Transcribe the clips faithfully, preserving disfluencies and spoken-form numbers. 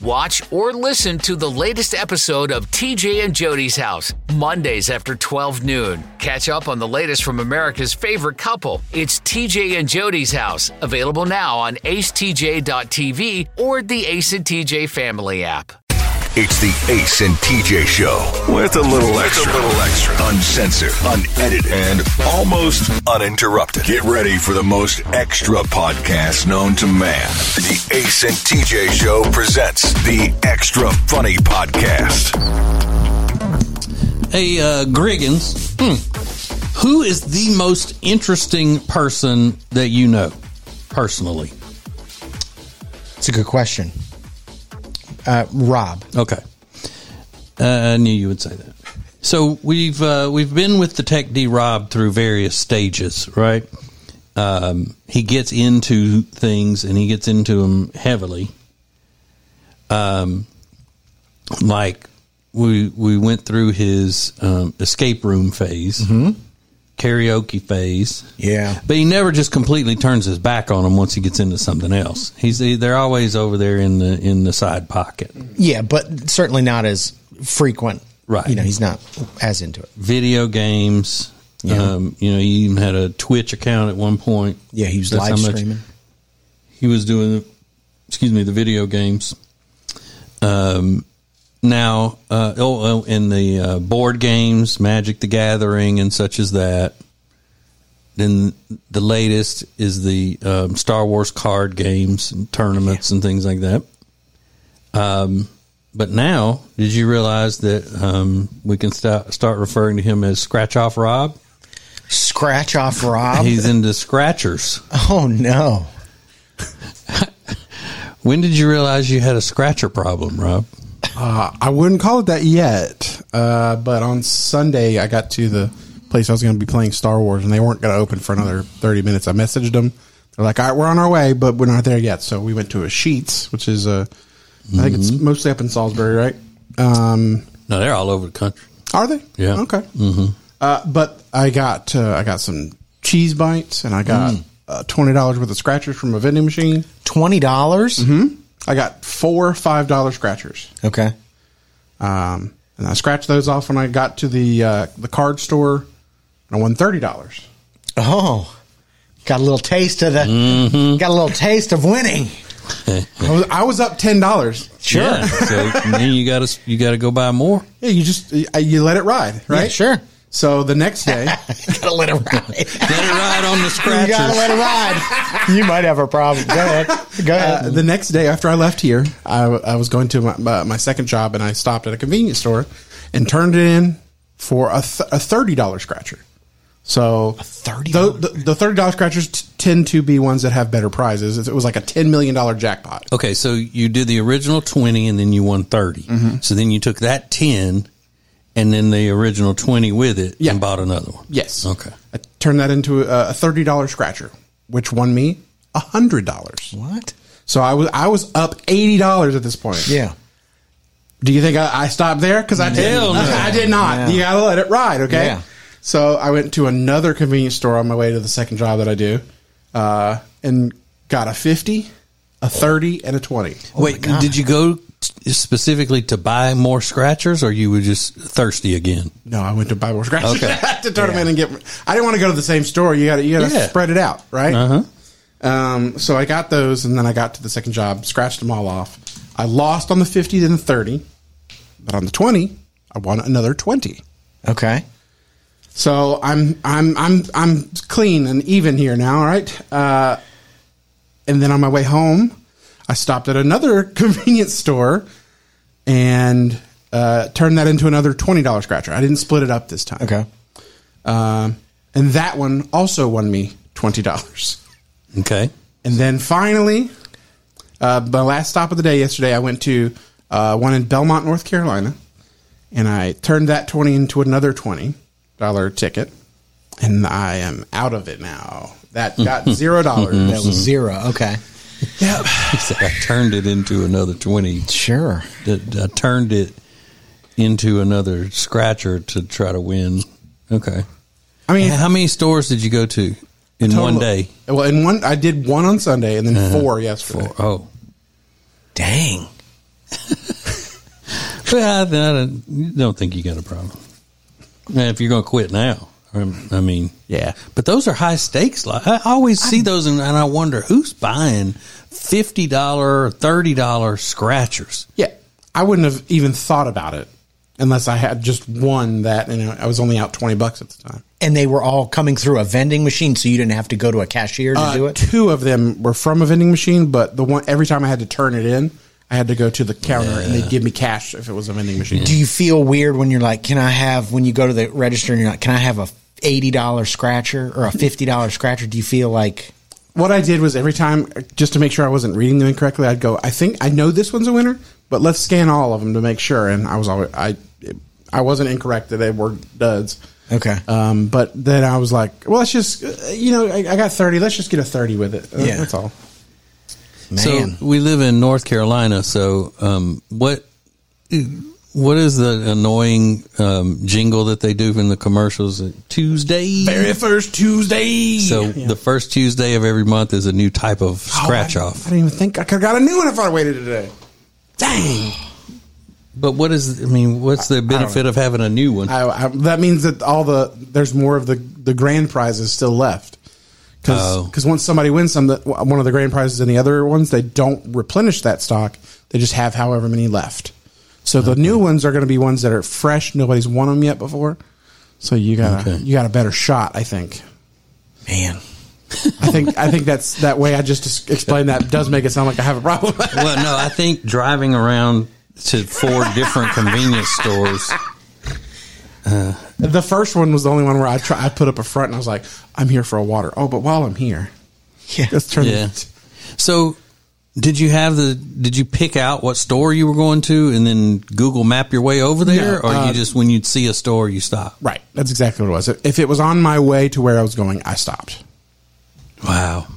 Watch or listen to the latest episode of T J and Jody's House, Mondays after twelve noon. Catch up on the latest from America's favorite couple. It's T J and Jody's House, available now on ace t j dot t v or the Ace and T J family app. It's the Ace and T J Show with a little extra, with a little extra, uncensored, unedited, and almost uninterrupted. Get ready for the most extra podcast known to man. The Ace and T J Show presents the Extra Funny Podcast. Hey, uh, Griggins, hmm. who is the most interesting person that you know personally? It's a good question. Uh, Rob. Okay. Uh, I knew you would say that. So we've uh, we've been with the Tech D Rob through various stages, right? Um, he gets into things and he gets into them heavily. Um, like we we went through his um, escape room phase, mm-hmm. karaoke phase, yeah. But he never just completely turns his back on them once he gets into something else. He's they're always over there in the in the side pocket. Yeah, but certainly not as frequent. Right. You know, he's not as into it. Video games. Yeah. Um, you know, he even had a Twitch account at one point. Yeah, he was That's live streaming. He was doing, excuse me, the video games. Um, now, uh, oh, in the uh, board games, Magic the Gathering and such as that. Then the latest is the um, Star Wars card games and tournaments yeah. and things like that. Um, but now, did you realize that um, we can st- start referring to him as Scratch Off Rob? Scratch Off Rob? He's into scratchers. Oh, no. When did you realize you had a scratcher problem, Rob? Uh, I wouldn't call it that yet, uh, but on Sunday I got to the place I was going to be playing Star Wars, and they weren't going to open for another thirty minutes. I messaged them. They're like, all right, we're on our way, but we're not there yet. So we went to a Sheetz, which is, a, mm-hmm. I think it's mostly up in Salisbury, right? Um, no, they're all over the country. Are they? Yeah. Okay. Mm-hmm. Uh, but I got uh, I got some cheese bites, and I got mm. uh, twenty dollars worth of scratchers from a vending machine. twenty dollars? Mm-hmm. I got four five dollar scratchers. Okay. Um, and I scratched those off when I got to the uh, the card store, and I won thirty dollars. Oh, got a little taste of the, mm-hmm. got a little taste of winning. I, was, I was up ten dollars. Sure. Yeah, so then you got to you got to go buy more. Yeah, you just you let it ride, right? Yeah, sure. So the next day, you gotta let it ride. Let it ride on the scratchers. You gotta let it ride. You might have a problem. Go ahead. Go ahead. Uh, the next day after I left here, I, I was going to my, my, my second job, and I stopped at a convenience store and turned it in for a, th- a thirty dollar scratcher. So a thirty the, the, the thirty dollar scratchers t- tend to be ones that have better prizes. It was like a ten million dollar jackpot. Okay, so you did the original twenty, and then you won thirty. Mm-hmm. So then you took that ten. And then the original twenty with it yeah. and bought another one. Yes. Okay. I turned that into a, a thirty dollar scratcher, which won me one hundred dollars. What? So I was I was up eighty dollars at this point. Yeah. Do you think I, I stopped there? Because I did. No. I did not. Yeah. You got to let it ride, okay? Yeah. So I went to another convenience store on my way to the second job that I do uh, and got a fifty, a thirty, and a twenty. Oh Wait, did you go specifically to buy more scratchers, or you were just thirsty again? No, I went to buy more scratchers. Okay. to turn yeah. them in and get. I didn't want to go to the same store. You got to you got to yeah. spread it out, right? Uh huh. Um, so I got those, and then I got to the second job, scratched them all off. I lost on the fifty and the thirty, but on the twenty, I won another twenty. Okay. So I'm I'm I'm I'm clean and even here now, all right? Uh, and then on my way home, I stopped at another convenience store and uh, turned that into another twenty dollar scratcher. I didn't split it up this time. Okay. Um, and that one also won me twenty dollars. Okay. And then finally, uh, my last stop of the day yesterday, I went to uh, one in Belmont, North Carolina, and I turned that twenty into another twenty dollar ticket, and I am out of it now. That got zero dollars. That was zero. Okay. Yeah. I turned it into another twenty. Sure. I turned it into another scratcher to try to win. Okay. I mean, how many stores did you go to in total, one day? Well, in one, I did one on Sunday and then uh-huh. four yesterday. Four. Oh. Dang. Well, I, I don't, don't think you got a problem. Now, if you're going to quit now, I mean, yeah. But those are high stakes. I always see those, and, and I wonder who's buying fifty dollars or thirty dollars scratchers. Yeah, I wouldn't have even thought about it unless I had just won that, and I was only out twenty bucks at the time. And they were all coming through a vending machine, so you didn't have to go to a cashier to Uh, do it? Two of them were from a vending machine, but the one every time I had to turn it in, I had to go to the counter, Yeah. and they'd give me cash if it was a vending machine. Do you feel weird when you're like, can I have, when you go to the register and you're like, can I have a eighty dollars scratcher or a fifty dollars scratcher? Do you feel like... What I did was every time, just to make sure I wasn't reading them incorrectly, I'd go, I think I know this one's a winner, but let's scan all of them to make sure. And I was always, I, I wasn't incorrect that they were duds. Okay. Um, but then I was like, well, let's just, uh, you know, I, I got thirty. Let's just get a thirty with it. Uh, Yeah. That's all. Man. So we live in North Carolina. So um, what what is the annoying um, jingle that they do in the commercials? Tuesday. Very first Tuesday. So Yeah. the first Tuesday of every month is a new type of scratch Oh, I, off. I didn't even think I could have got a new one if I waited today. Dang. But what is? I mean, what's the benefit of having a new one? I, I, that means that all the there's more of the the grand prizes still left. Because Oh. once somebody wins some, the, one of the grand prizes and the other ones, they don't replenish that stock. They just have however many left. So the new ones are going to be ones that are fresh. Nobody's won them yet before. So you got Okay. you got a better shot, I think. Man. I think I think that's that way. I just explained that does make it sound like I have a problem. Well, no, I think driving around to four different convenience stores. The first one was the only one where I try, I put up a front and I was like, I'm here for a water. Oh, but while I'm here, Yeah. let's turn Yeah. it. So, did you have the? Did you pick out what store you were going to, and then Google Map your way over there, No, or uh, you just when you'd see a store you stop? Right. That's exactly what it was. If it was on my way to where I was going, I stopped. Wow.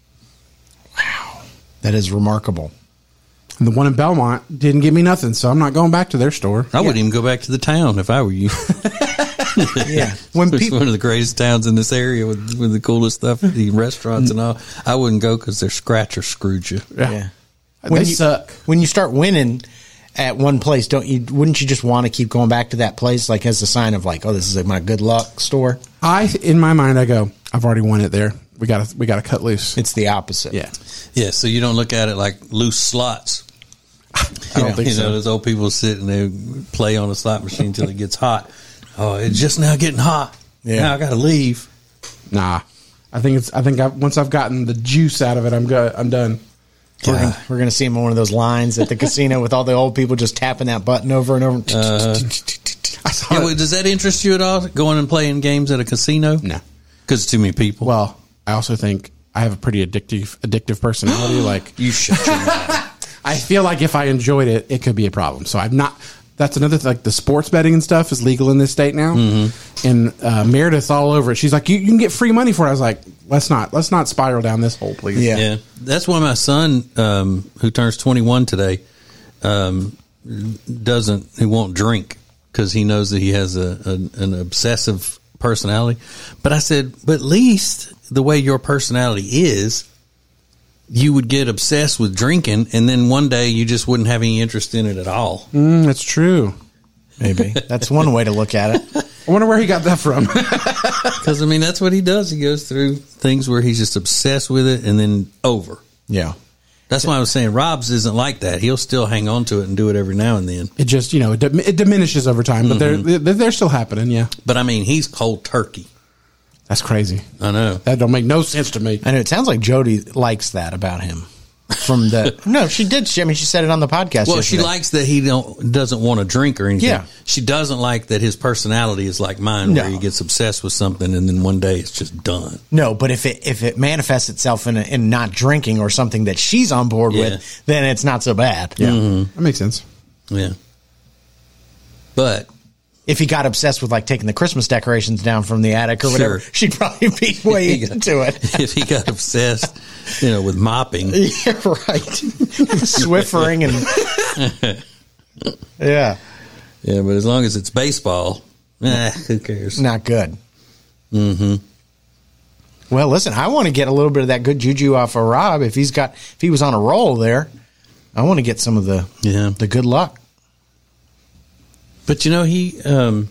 That is remarkable. And the one in Belmont didn't give me nothing, so I'm not going back to their store. I wouldn't even go back to the town if I were you. Yeah. When It's people... one of the greatest towns in this area with, with the coolest stuff, the restaurants and all. I wouldn't go because their scratcher screwed you. Yeah. They When you, suck. when you start winning at one place, don't you? Wouldn't you just want to keep going back to that place, like as a sign of like, oh, this is like my good luck store? I, in my mind, I go, I've already won it there. We got to we got to cut loose. It's the opposite. Yeah. Yeah, so you don't look at it like loose slots. I don't Yeah. think You know, so. those old people sit and they play on a slot machine until it gets hot. Oh, it's just now getting hot. Yeah. Now I got to leave. Nah. I think it's. I think I, once I've gotten the juice out of it, I'm good. I'm done. We're gonna, we're gonna see him on one of those lines at the casino with all the old people just tapping that button over and over. I saw Yeah, it. well, does that interest you at all? Going and playing games at a casino? No. Because too many people. Well, I also think I have a pretty addictive addictive personality. Like you shut your mouth. I feel like if I enjoyed it, it could be a problem. So I'm not. That's another thing. Like the sports betting and stuff is legal in this state now, Mm-hmm. and uh, Meredith's all over it. She's like, you, you can get free money for it. I was like, let's not let's not spiral down this hole, please. Yeah. Yeah, that's why my son, um, who turns twenty-one today, um, doesn't he won't drink because he knows that he has a, a an obsessive personality. But I said, but at least the way your personality is, you would get obsessed with drinking, and then one day you just wouldn't have any interest in it at all. Mm, that's true. Maybe that's one way to look at it. I wonder where he got that from. Because I mean, that's what he does. He goes through things where he's just obsessed with it, and then over. Yeah. That's why I was saying Rob's isn't like that. He'll still hang on to it and do it every now and then. It just you know it, dim- it diminishes over time, but Mm-hmm. they're, they're they're still happening. Yeah, But I mean, he's cold turkey. that's crazy. I know. That don't make no sense to me. I know it sounds like Jody likes that about him. From the no, she did. She, I mean, she said it on the podcast. Well, she yesterday. likes that he don't doesn't want to drink or anything. Yeah. She doesn't like that his personality is like mine, No. where he gets obsessed with something and then one day it's just done. No, but if it if it manifests itself in a, in not drinking or something that she's on board Yeah. with, then it's not so bad. Yeah, that makes sense. Yeah. But If he got obsessed with like taking the Christmas decorations down from the attic or whatever, Sure. she'd probably be way He got- into it. if he got obsessed, you know, with mopping, Yeah, right. Swiffering and yeah, yeah. But as long as it's baseball, eh, who cares? not good. Mm-hmm. Well, listen, I want to get a little bit of that good juju off of Rob. If he's got, if he was on a roll there, I want to get some of the Yeah. the good luck. But you know, he um,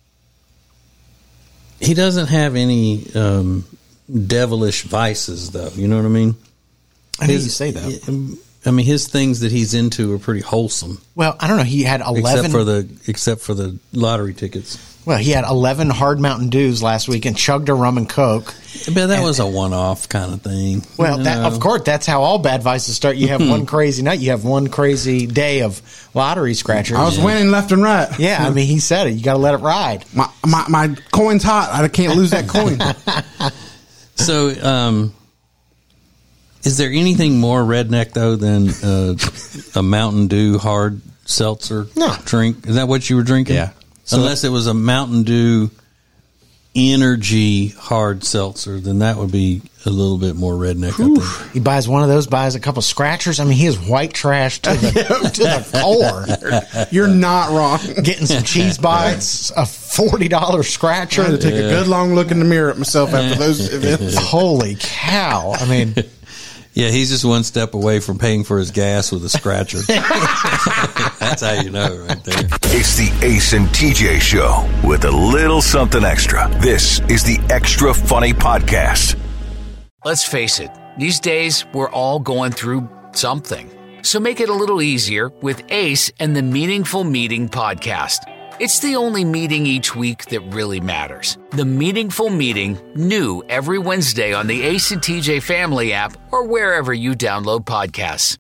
he doesn't have any um, devilish vices, though. You know what I mean? I hate you say that. I mean, his things that he's into are pretty wholesome. Well, I don't know. He had eleven except for the except for the lottery tickets. Well, he had eleven hard Mountain Dews last week and chugged a rum and Coke. But that and, was a one-off kind of thing. Well, that, of course, that's how all bad vices start. You have one crazy night. You have one crazy day of lottery scratchers. I was yeah. winning left and right. Yeah, I mean, he said it. You got to let it ride. My, my my coin's hot. I can't lose that coin. So, um, is there anything more redneck, though, than uh, a Mountain Dew hard seltzer no. drink? Is that what you were drinking? Yeah. So Unless it was a Mountain Dew energy hard seltzer, then that would be a little bit more redneck, I think. He buys one of those, buys a couple scratchers. I mean, he is white trash to the, to the core. You're not wrong. Getting some cheese bites, a forty dollars scratcher. I had to take yeah. a good long look in the mirror at myself after those events. Holy cow. I mean... Yeah, he's just one step away from paying for his gas with a scratcher. That's how you know right there. It's the Ace and T J Show with a little something extra. This is the Extra Funny Podcast. Let's face it, these days we're all going through something. So make it a little easier with Ace and the Meaningful Meeting Podcast. It's the only meeting each week that really matters. The Meaningful Meeting, new every Wednesday on the Ace and T J Family app or wherever you download podcasts.